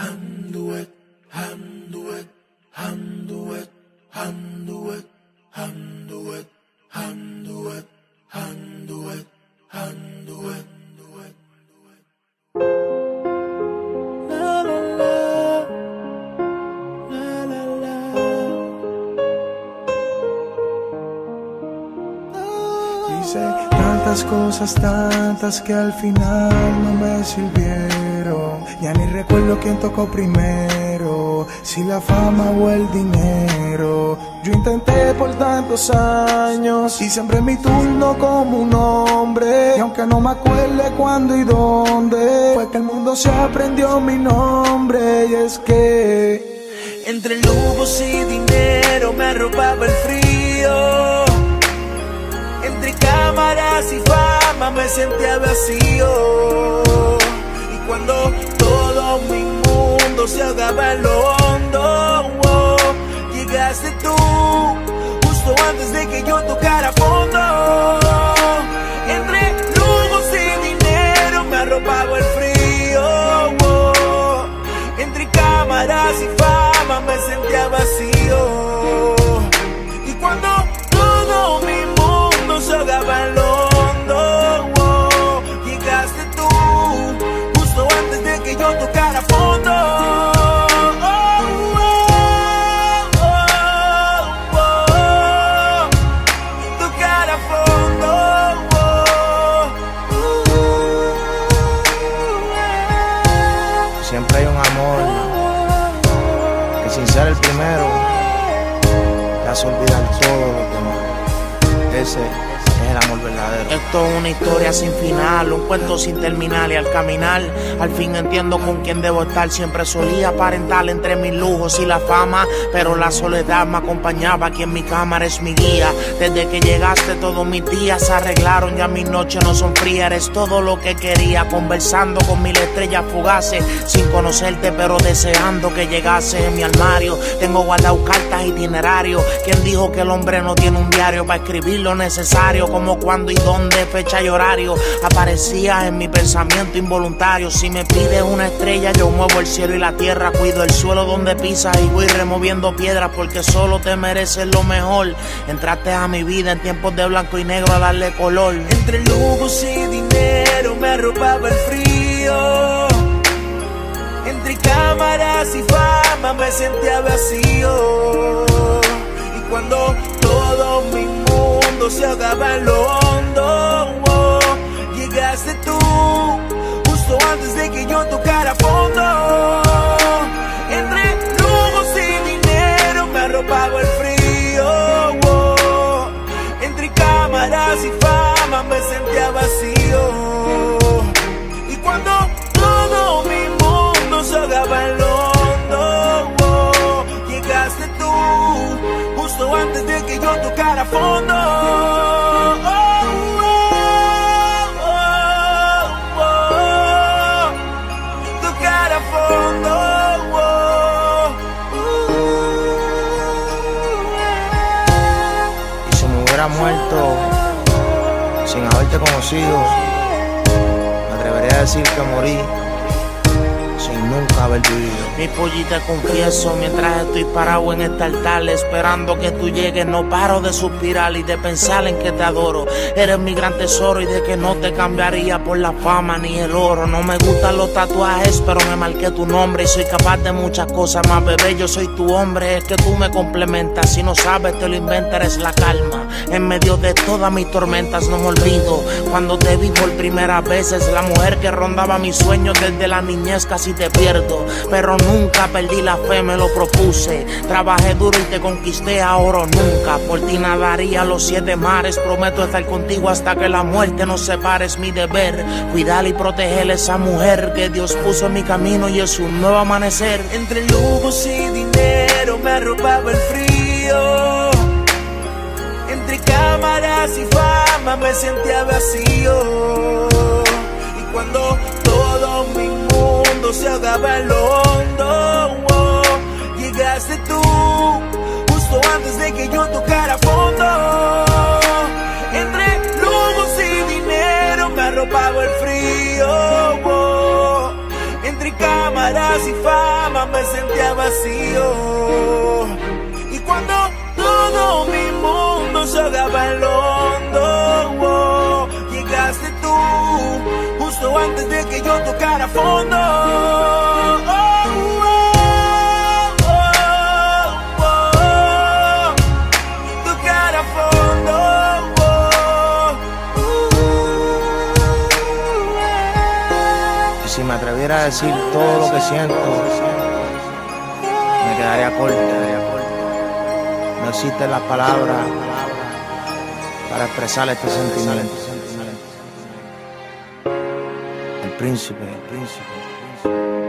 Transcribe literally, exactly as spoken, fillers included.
handle it, handle it, handle it, handle it, handle it, handle it, handle it, handle it. La la la, la la la. Hice tantas cosas, tantas que al final no me sirvieron. Ya ni recuerdo quién tocó primero, si la fama o el dinero. Yo intenté por tantos años y sembré mi turno como un hombre. Y aunque no me acuerde cuándo y dónde, fue que el mundo se aprendió mi nombre. Y es que entre lujos y dinero me arropaba el frío. Entre cámaras y fama me sentía vacío. Y cuando todo mi mundo se ahogaba en lo hondo, oh, llegaste tú, justo antes de que yo tocara fondo. Entre lujos y dinero me arropaba el frío, oh, entre cámaras y fama me sentía vacío. Y cuando todo mi mundo se ahogaba en lo hondo, oh, llegaste tú, justo antes de que yo tocara fondo. Siempre hay un amor que sin ser el primero te hace olvidar todo lo demás. Ese es el amor verdadero. Esto es una historia sin final, un cuento sin terminar. Y al caminar, al fin entiendo con quién debo estar. Siempre solía aparentar entre mis lujos y la fama, pero la soledad me acompañaba. Aquí en mi cámara es mi guía. Desde que llegaste todos mis días se arreglaron, ya mis noches no son frías. Eres todo lo que quería, conversando con mil estrellas fugaces, sin conocerte pero deseando que llegase. En mi armario tengo guardado cartas, itinerarios. ¿Quién dijo que el hombre no tiene un diario para escribir lo necesario? Como cuándo y dónde, fecha y horario. Aparecías en mi pensamiento involuntario. Si me pides una estrella, yo muevo el cielo y la tierra. Cuido el suelo donde pisas y voy removiendo piedras, porque solo te mereces lo mejor. Entraste a mi vida en tiempos de blanco y negro a darle color. Entre lujos y dinero me arropaba el frío. Entre cámaras y fama me sentía vacío. Y cuando todo mi mundo se ahogaba en lo hondo, oh, llegaste tú, justo antes de que yo tocara fondo. Entre lujos y dinero me arropaba el frío, oh, entre cámaras y fama me sentía vacío. Y cuando todo mi mundo se ahogaba en lo hondo, oh, llegaste tú, justo antes de que yo tocara fondo. Muerto sin haberte conocido, me atrevería a decir que morí sin nunca haber vivido. Mi pollita, confieso, mientras estoy parado en este altar esperando que tú llegues, no paro de suspirar y de pensar en que te adoro. Eres mi gran tesoro y de que no te cambiaría por la fama ni el oro. No me gustan los tatuajes, pero me marqué tu nombre y soy capaz de muchas cosas más, bebé, yo soy tu hombre. Es que tú me complementas, si no sabes te lo inventas, eres la calma en medio de todas mis tormentas. No me olvido cuando te vi por primera vez, es la mujer que rondaba mis sueños desde la niñez. Casi te pierdo, pero nunca perdí la fe, me lo propuse. Trabajé duro y te conquisté, ahora o nunca. Por ti nadaría los siete mares, prometo estar contigo hasta que la muerte nos separe. Es mi deber cuidar y proteger a esa mujer que Dios puso en mi camino y es un nuevo amanecer. Entre lujos y dinero me arropaba el frío. Entre cámaras y fama me sentía vacío. Y cuando todo mi mundo se ahogaba en lo hondo, oh, llegaste tú, justo antes de que yo tocara fondo. Entre lujos y dinero me arropaba el frío, oh, entre cámaras y fama miraba me sentía vacío. Y cuando todo mi mundo se ahogaba en lo hondo, oh, llegaste tú, justo antes de que yo tocara fondo. Oh, oh, oh, oh, tocara fondo. Si me atreviera a decir todo lo que siento, me quedaría corto. No existen las palabras para expresar este sentimiento. El príncipe, el príncipe, el príncipe.